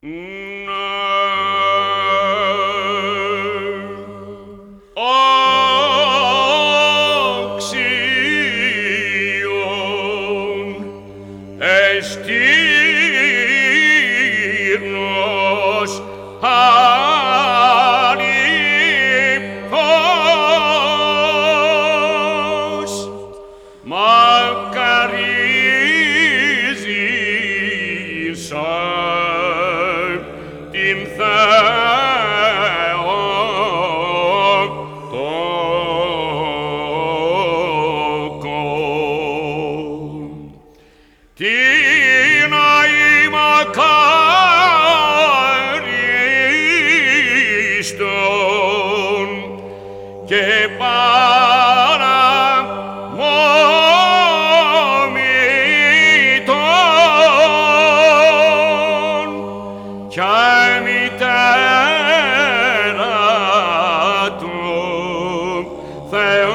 Εστύρνος αλήπτος μακαρίζεις την Θεό τόκον. Τι να είμαι ακάριστον και παραμόμητον κι η μητέρα του Θεού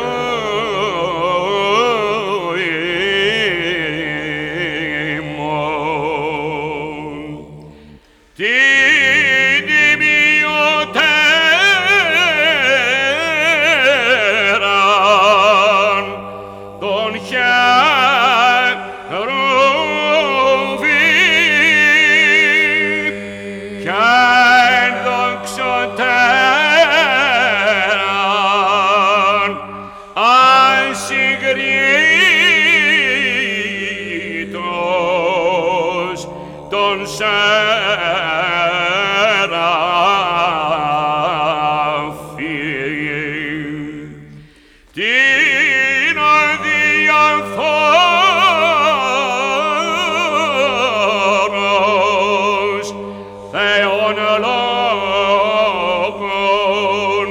την τιμιωτέραν των χερουβίμ κι ενδοξωτέραν ασυγκρίτως των σεραφείμ. Την αδιαφόρος Θεόν λόγων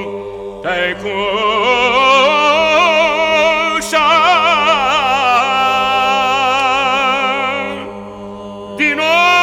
τεκούσαν την